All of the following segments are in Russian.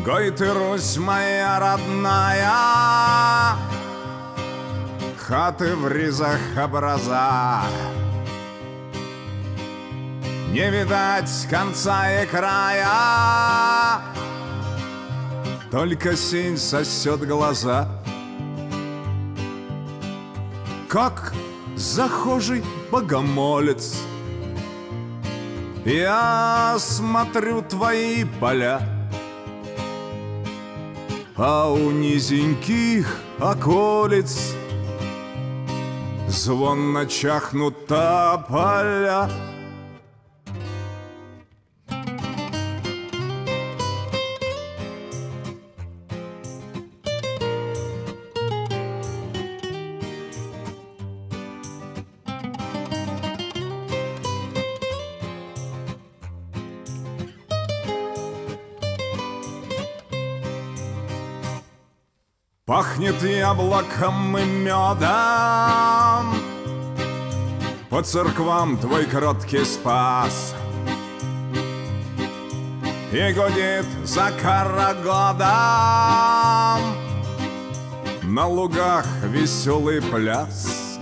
Гой ты, Русь моя родная, хаты в ризах образа, не видать конца и края, только синь сосет глаза. Как захожий богомолец я смотрю твои поля, а у низеньких околиц звонно чахнут тополя. Пахнет яблоком и медом, по церквам твой кроткий спас, и гудит за карагодом на лугах веселый пляс.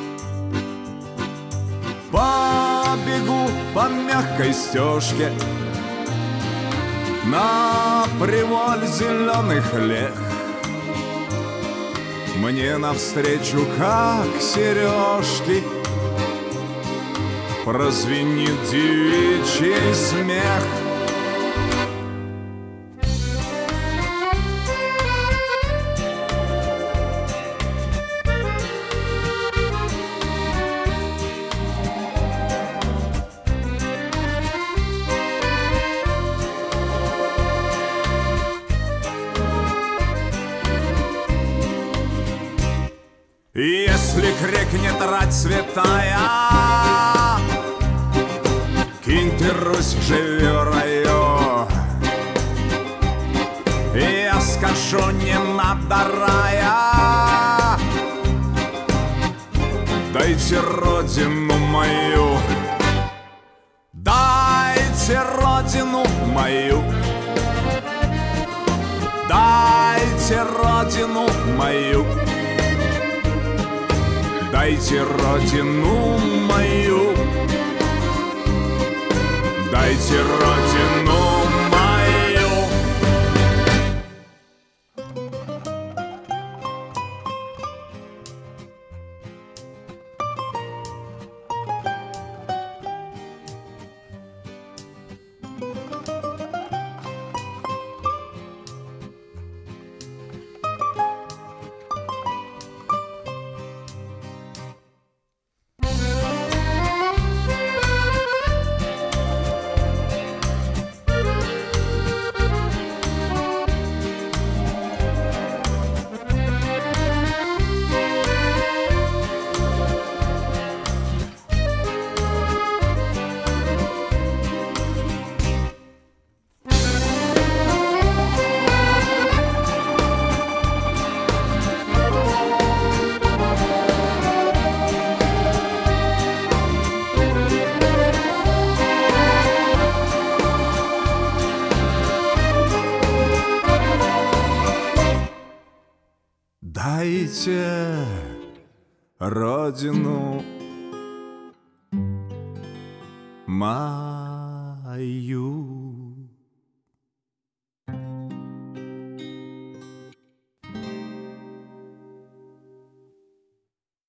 Побегу по мягкой стежке на приваль зеленых лег, мне навстречу, как сережки, прозвенит девичий смех. Если крикнет рать святая, кинь ты, Русь, живи в раю, я скажу, не надо рая, дайте родину мою, дайте родину мою, дайте родину мою. Дайте родину мою, дайте родину мою. Дайте родину мою.